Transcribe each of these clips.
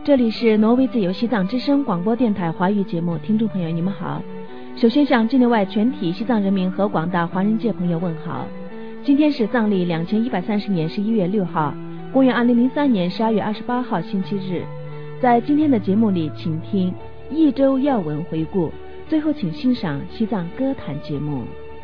这里是挪威自由西藏之声广播电台华语节目，听众朋友你们好。首先向境内外全体西藏人民和广大华人界朋友问好。今天是藏历2130年11月6号，公元2003年12月28号星期日。在今天的节目里，请听一周要闻回顾，最后请欣赏西藏歌坛节目。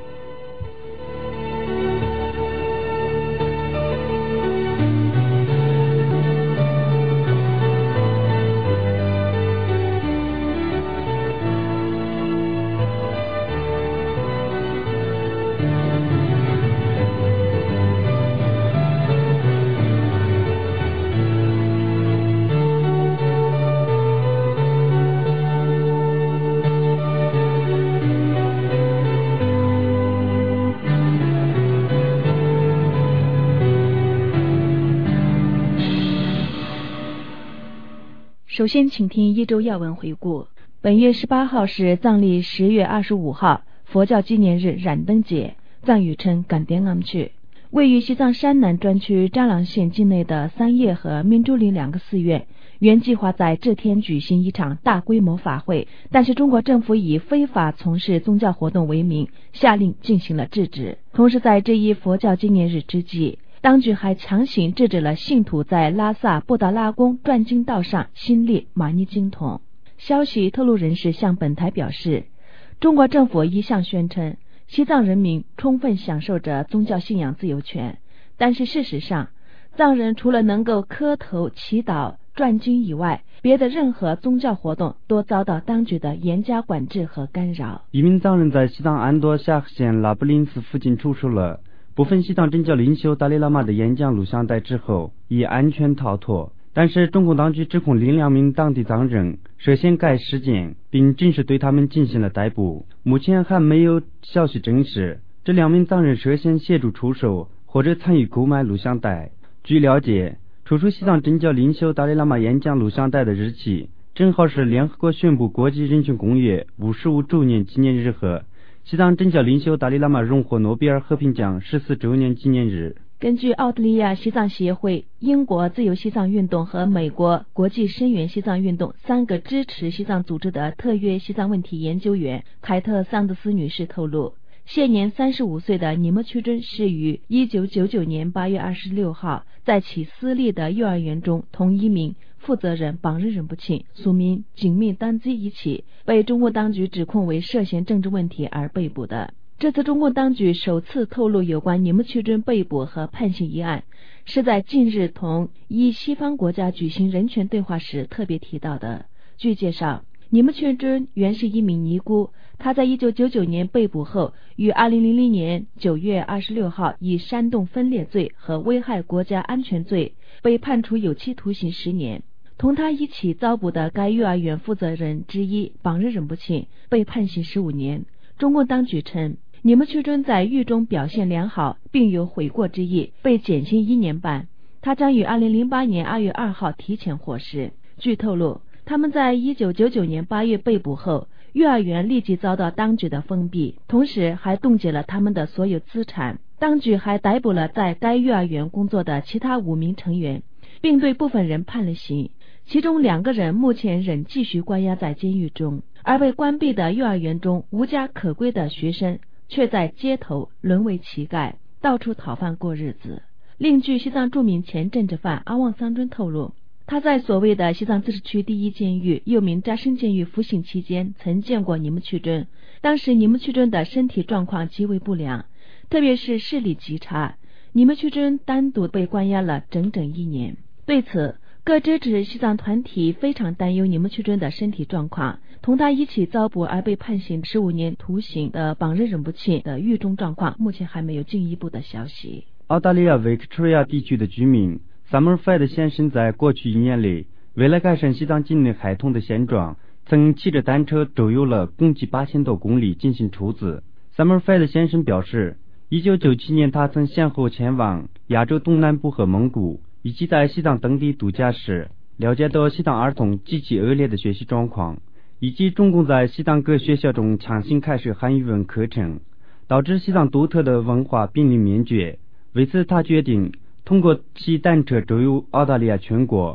首先请听一周要闻回顾。本月18号是藏历10月25号，佛教纪念日燃灯节，藏语称甘典昂曲。位于西藏山南专区扎朗县境内的三叶和明珠林两个寺院，原计划在这天举行一场大规模法会，但是中国政府以非法从事宗教活动为名，下令进行了制止。同时在这一佛教纪念日之际，当局还强行制止了信徒在拉萨布达拉宫转经道上新列玛尼经筒。消息透露人士向本台表示，中国政府一向宣称西藏人民充分享受着宗教信仰自由权，但是事实上，藏人除了能够磕头祈祷转经以外，别的任何宗教活动都遭到当局的严加管制和干扰。 一名藏人在西藏安多夏克县拉布林寺附近出售了部分西藏真教领袖达赖喇嘛的演讲录像带之后，已安全逃脱。但是中共当局指控2名当地藏人涉嫌该事件，并正式对他们进行了逮捕。目前还没有消息证实这2名藏人涉嫌协助出售或者参与购买录像带。据了解，出售西藏真教领袖达赖喇嘛演讲录像带的日期正好是联合国宣布国际人权公约55周年纪念日和西藏真教领袖达赖喇嘛荣获诺贝尔和平奖14周年纪念日。 根据澳大利亚西藏协会、英国自由西藏运动和美国国际声援西藏运动3个支持西藏组织的特约西藏问题研究员凯特·桑德斯女士透露，现年35岁的尼木曲尊是于1999年8月26号在其私立的幼儿园中同一名负责人绑日忍不清俗名紧密单机一起被中国当局指控为涉嫌政治问题而被捕的。这次中共当局首次透露有关尼木曲尊被捕和判刑一案，是在近日同一西方国家举行人权对话时特别提到的。据介绍，尼木曲尊原是一名尼姑，他在1999年被捕后，于2000年9月26号以煽动分裂罪和危害国家安全罪被判处有期徒刑10年。同他一起遭捕的该幼儿园负责人之一绑日忍不清被判刑15年。中共当局称，尼木曲尊在狱中表现良好，并有悔过之意，被减刑1年半。他将于2008年2月2号提前获释。据透露，他们在1999年8月被捕后，幼儿园立即遭到当局的封闭，同时还冻结了他们的所有资产。当局还逮捕了在该幼儿园工作的其他5名成员，并对部分人判了刑，其中2个人目前仍继续关押在监狱中。而被关闭的幼儿园中无家可归的学生却在街头沦为乞丐，到处讨饭过日子。另据西藏著名前政治犯阿旺桑尊透露，他在所谓的西藏自治区第一监狱又名扎什监狱服刑期间曾见过尼木曲尊，当时尼木曲尊的身体状况极为不良，特别是视力极差。尼木曲尊单独被关押了整整1年。对此，各支持西藏团体非常担忧尼木曲尊的身体状况，同他一起遭捕而被判刑15年徒刑的绑日忍不清的狱中状况目前还没有进一步的消息。 澳大利亚维克托利亚地区的居民 Summerfed 先生在过去1年里，为了改善西藏境内孩童的现状，曾骑着单车周游了共计8000多公里进行出资。Summerfed 先生表示，1997年他曾先后前往亚洲东南部和蒙古，以及在西藏等地度假时了解到西藏儿童极其恶劣的学习状况，以及中共在西藏各学校中强行开设汉语文课程，导致西藏独特的文化濒临灭绝。为此他决定通过骑单车周游澳大利亚全国，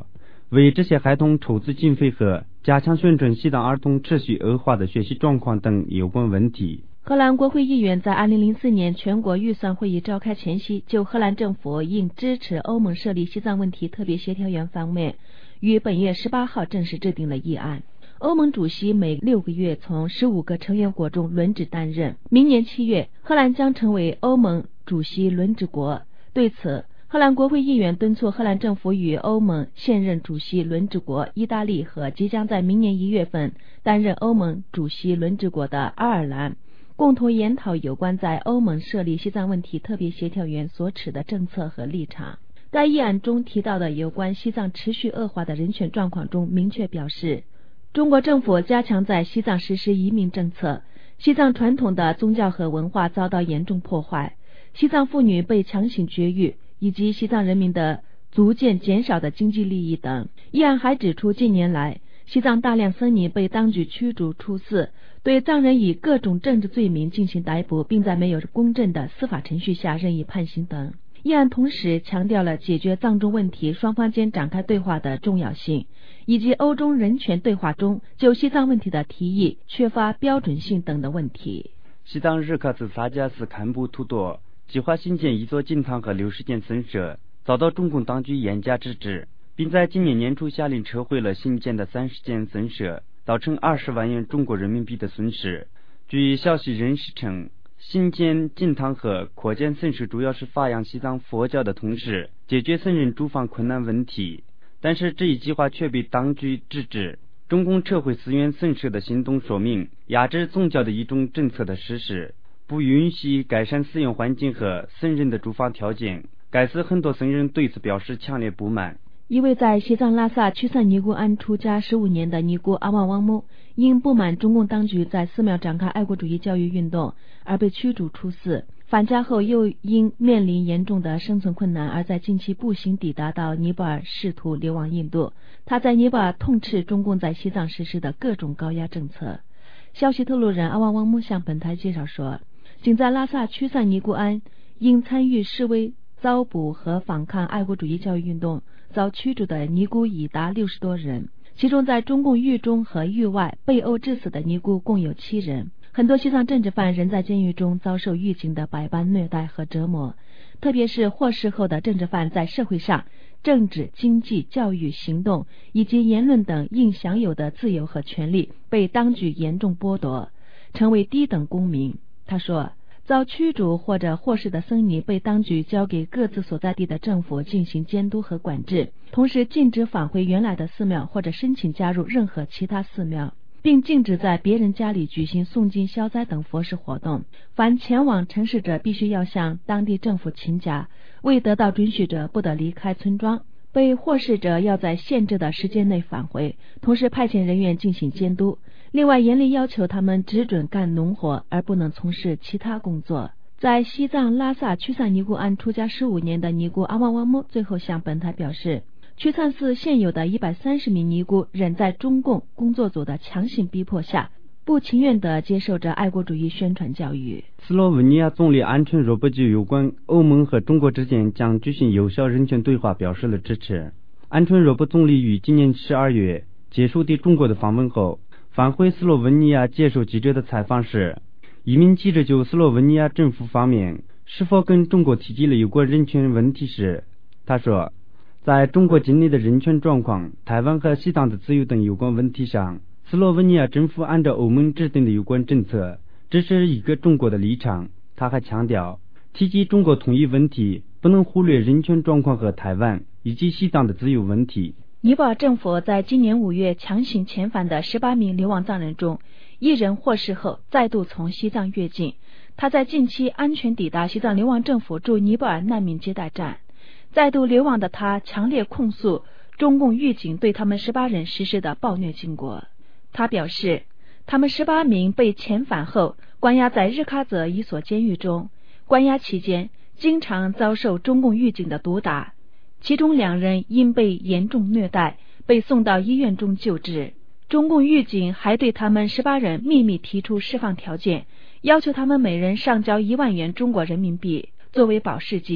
为这些孩童筹资经费和加强宣传西藏儿童持续恶化的学习状况等有关问题。 荷兰国会议员在2004年全国预算会议召开前夕，就荷兰政府应支持欧盟设立西藏问题特别协调员方面，于本月18号正式制定了议案。欧盟主席每6个月从15个成员国中轮值担任，明年7月，荷兰将成为欧盟主席轮值国。对此，荷兰国会议员敦促荷兰政府与欧盟现任主席轮值国意大利和即将在明年1月份担任欧盟主席轮值国的爱尔兰，共同研讨有关在欧盟设立西藏问题特别协调员所持的政策和立场。该议案中提到的有关西藏持续恶化的人权状况中明确表示，中国政府加强在西藏实施移民政策，西藏传统的宗教和文化遭到严重破坏，西藏妇女被强行绝育，以及西藏人民的逐渐减少的经济利益等。议案还指出，近年来西藏大量僧尼被当局驱逐出寺，对藏人以各种政治罪名进行逮捕，并在没有公正的司法程序下任意判刑等。议案同时强调了解决藏中问题双方间展开对话的重要性，以及欧中人权对话中就西藏问题的提议缺乏标准性等的问题。 西藏日喀则萨迦寺堪布图多计划新建一座禁堂和60间僧舍，遭到中共当局严加制止，并在今年年初下令撤回了新建的30间僧舍，造成20万元中国人民币的损失。据消息人士称，新建禁堂和扩建僧舍主要是发扬西藏佛教的同时解决僧人住房困难问题，但是这一计划却被当局制止。中共撤回寺院僧舍的行动说明压制宗教的一种政策的实施，不允许改善寺院环境和僧人的住房条件。该寺很多僧人对此表示强烈不满。 一位在西藏拉萨曲散尼姑庵出家15年的尼姑阿旺旺木，因不满中共当局在寺庙展开爱国主义教育运动而被驱逐出寺，返家后又因面临严重的生存困难而在近期步行抵达到尼泊尔，试图流亡印度。他在尼泊尔痛斥中共在西藏实施的各种高压政策。消息透露人阿旺旺木向本台介绍说，仅在拉萨曲散尼姑庵因参与示威遭捕和反抗爱国主义教育运动遭驱逐的尼姑已达60多人，其中在中共狱中和狱外被殴致死的尼姑共有7人。很多西藏政治犯仍在监狱中遭受狱警的百般虐待和折磨，特别是获释后的政治犯在社会上、政治、经济、教育、行动以及言论等应享有的自由和权利被当局严重剥夺，成为低等公民。他说，遭驱逐或者获释的僧尼被当局交给各自所在地的政府进行监督和管制，同时禁止返回原来的寺庙或者申请加入任何其他寺庙，并禁止在别人家里举行诵经消灾等佛事活动。凡前往城市者必须要向当地政府请假，未得到准许者不得离开村庄，被获释者要在限制的时间内返回，同时派遣人员进行监督。另外严厉要求他们只准干农活，而不能从事其他工作。在西藏拉萨曲散尼姑庵出家15年的尼姑阿旺旺木最后向本台表示，曲散寺现有的130名尼姑仍在中共工作组的强行逼迫下，不情愿地接受着爱国主义宣传教育。 斯洛文尼亚总理安春若波就有关欧盟和中国之间将举行有效人权对话表示了支持。安春若波总理于今年12月结束对中国的访问后，返回斯洛文尼亚接受记者的采访时，一名记者就斯洛文尼亚政府方面是否跟中国提及了有关人权问题时，他说，在中国境内的人权状况、台湾和西藏的自由等有关问题上，斯洛文尼亚政府按照欧盟制定的有关政策支持一个中国的立场。他还强调，提及中国统一问题不能忽略人权状况和台湾以及西藏的自由问题。 尼泊尔政府在今年5月强行遣返的18名流亡藏人中，1人获释后再度从西藏越境，他在近期安全抵达西藏流亡政府驻尼泊尔难民接待站。再度流亡的他强烈控诉中共狱警对他们18人实施的暴虐经过。他表示，他们18名被遣返后关押在日喀则一所监狱中，关押期间经常遭受中共狱警的毒打，其中2人因被严重虐待被送到医院中救治。中共狱警还对他们18人秘密提出释放条件，要求他们每人上交1万元中国人民币作为保释金，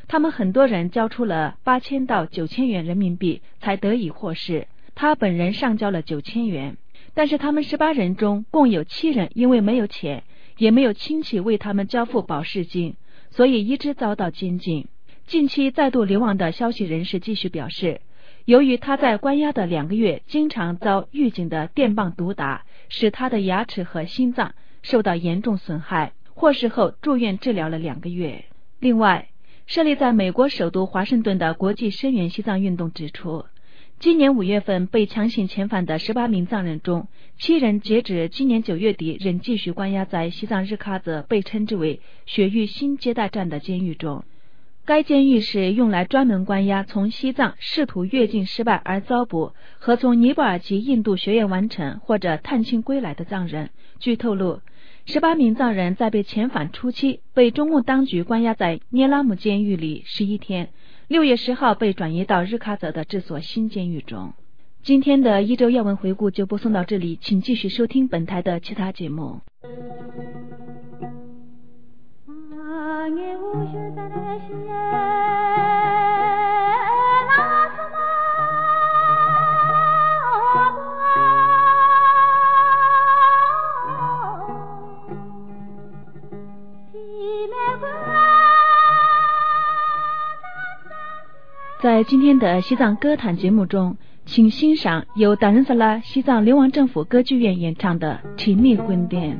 他们很多人交出了8000到9000元人民币才得以获释，他本人上交了9000元，但是他们18人中共有7人因为没有钱，也没有亲戚为他们交付保释金，所以一直遭到监禁。近期再度流亡的消息人士继续表示，由于他在关押的2个月经常遭狱警的电棒毒打，使他的牙齿和心脏受到严重损害，获释后住院治疗了2个月。另外，设立在美国首都华盛顿的国际声援西藏运动指出，今年5月份被强行遣返的18名藏人中，7人截止今年9月底仍继续关押在西藏日喀则被称之为雪域新接待站的监狱中。该监狱是用来专门关押从西藏试图越境失败而遭捕和从尼泊尔及印度学业完成或者探亲归来的藏人。据透露，18名藏人在被遣返初期被中共当局关押在聂拉姆监狱里11天，6月10号被转移到日喀则的这所新监狱中。今天的一周要闻回顾就播送到这里，请继续收听本台的其他节目。在今天的西藏歌坛节目中，请欣赏由达仁萨拉西藏流亡政府歌剧院演唱的《提密滚殿》。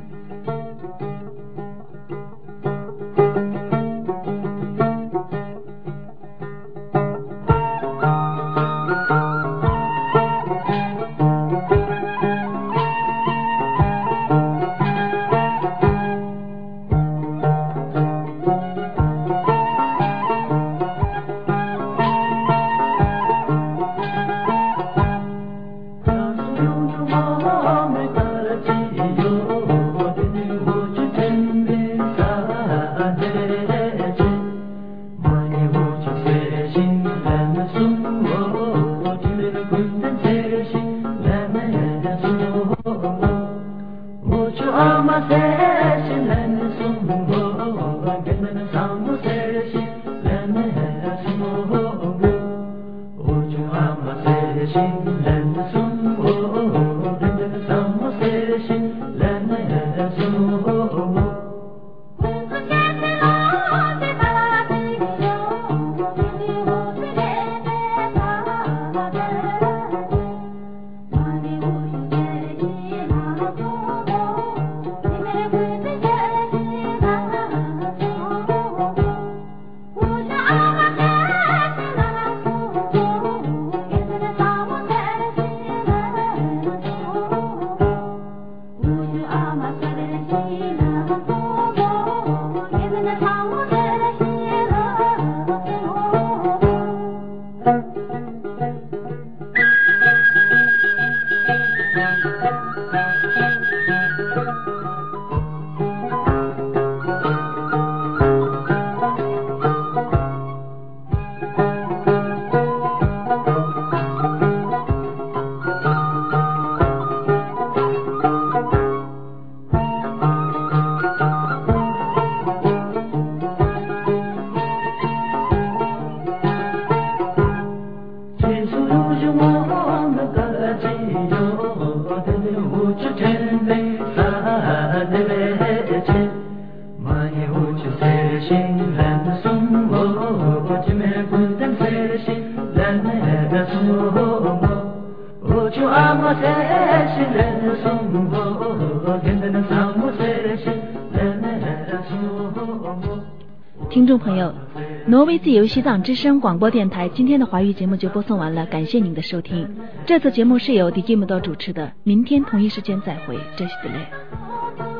听众朋友，挪威自由西藏之声广播电台今天的华语节目就播送完了，感谢您的收听。这次节目是由迪基姆多主持的，明天同一时间再会，这是德雷。